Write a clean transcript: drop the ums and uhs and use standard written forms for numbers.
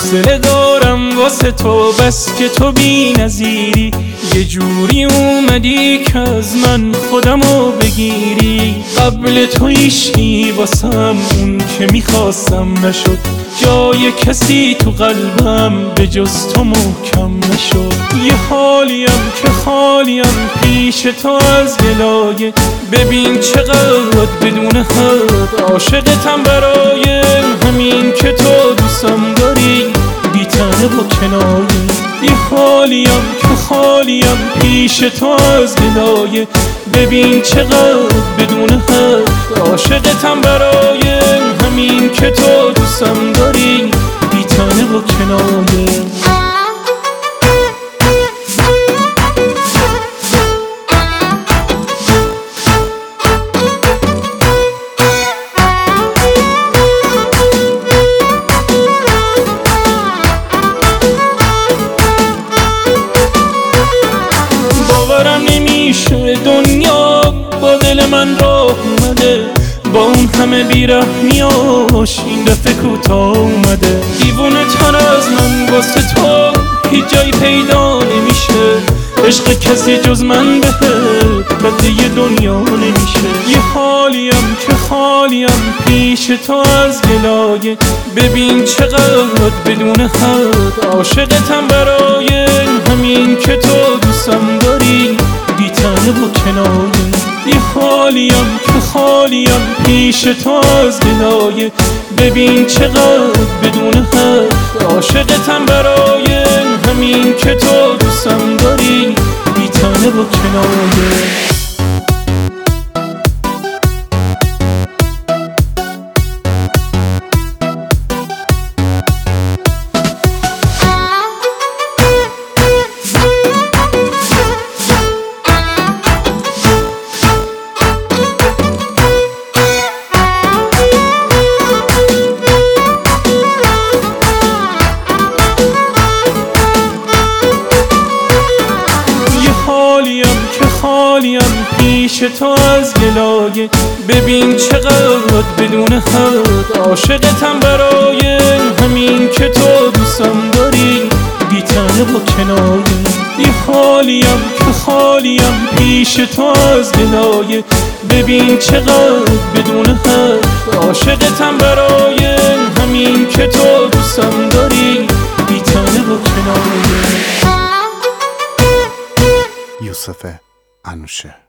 حوصله دارم واسه تو، بس که تو بی نظیری. یه جوری اومدی که از من خودمو بگیری. قبل تو ایشکی واسم اون که میخواستم نشد، جای کسی تو قلبم به جز تو محکم نشد. یه حالیم که خالیم پیش تو از گلایه، ببین چقدر بدون حد عاشقتم، برای همین که تو دوستم داری بی طعنه و کنایه. یه حالیم که خالیم پیش تو از گلایه، ببین چقدر بدون حد عاشقتم، برای همین که تو دوستم داری بی طعنه و کنایه. باورم نمیشه دنیا با دل من راه اومده، با اون همه بیرحمیاش این دفعه کوتاه اومده. دیوونه تر از من واسه تو هیچ جایی پیدا نمیشه، عشق کسی جز من بهت بدی دنیا نمیشه. یه حالیم که خالیم پیش تو از گلایه، ببین چقدر بدون حد عاشقتم، برای همین که تو دوستم داری بی طعنه و کنایه. یه حالیم که خالیم پیش تو از گلایه، ببین چقدر بدون حد عاشقتم، برای همین که تو دوستم داری بی طعنه و کنایه. خالیم پیش تو از گلایه، ببین چقدر بدون حد عاشقتم، برای همین که تو دوستم داری بی طعنه و کنایه. یه حالیم که خالیم پیش تو از گلایه، ببین چقدر بدون حد عاشقتم، برای همین که تو دوستم داری بی طعنه و کنایه. یوسف انوشه.